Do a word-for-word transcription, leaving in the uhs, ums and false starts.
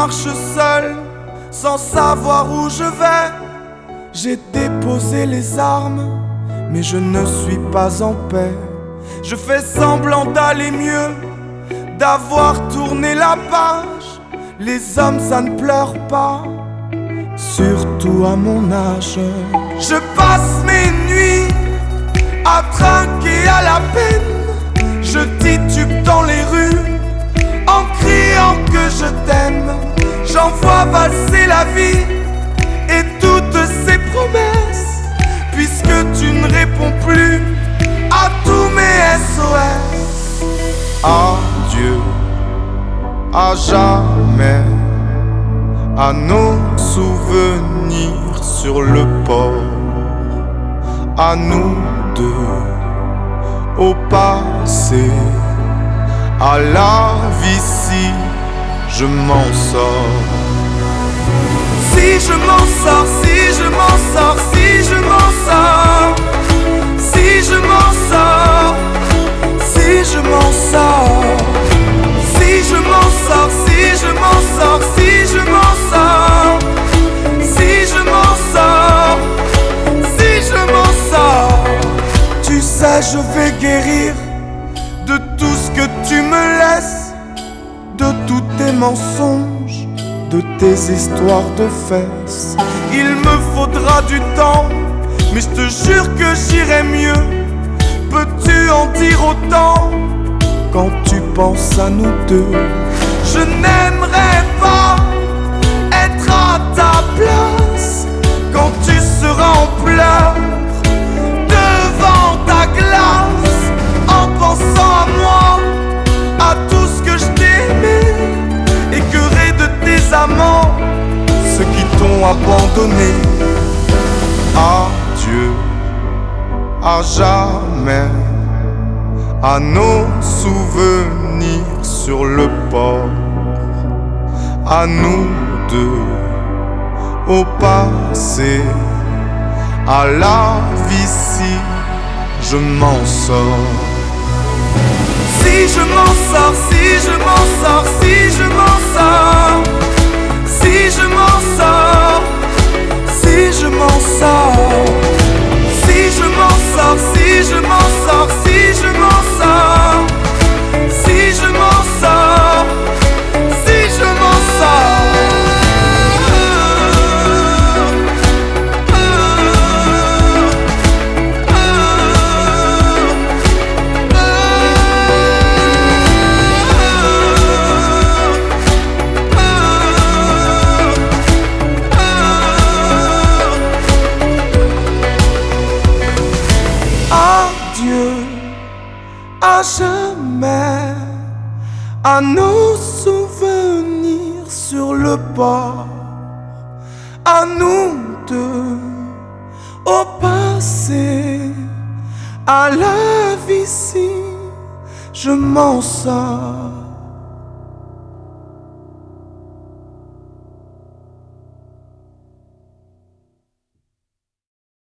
marche seul, sans savoir où je vais. J'ai déposé les armes, mais je ne suis pas en paix. Je fais semblant d'aller mieux, d'avoir tourné la page. Les hommes, ça ne pleure pas, surtout à mon âge. Je passe mes nuits à trinquer à la peine. Je titube dans les rues en criant que je t'aime. J'envoie valser la vie et toutes ses promesses, puisque tu ne réponds plus à tous mes S O S. Adieu à jamais à nos souvenirs sur le port, à nous deux, au passé, à la vie si je m'en sors. Si je m'en sors, si je m'en sors, si je m'en sors, si je m'en sors, si je m'en sors, si je m'en sors, si je m'en sors, si je m'en sors, si je m'en sors, si je m'en sors. Tu sais, je vais guérir de tout ce que tu me laisses, de tous tes mensonges, de tes histoires de fesses. Il me faudra du temps, mais je te jure que j'irai mieux. Peux-tu en dire autant quand tu penses à nous deux? Je n'aimerais pas être à ta place quand tu seras en pleurs devant ta glace, en pensant à moi, à tout ce que je t'ai aimé, écœuré de tes amants, ceux qui t'ont abandonné. Adieu à jamais à nos souvenirs sur le port, à nous deux, au passé, à la vie si je m'en sors. Si je m'en sors, si je m'en sors, si je m'en sors, si je m'en sors, si je m'en sors, si je m'en sors, si je m'en sors, si je m'en sors, si je m'en sors, si je m'en sors. À jamais à nos souvenirs sur le port, à nous deux, au passé, à la vie si je m'en sors.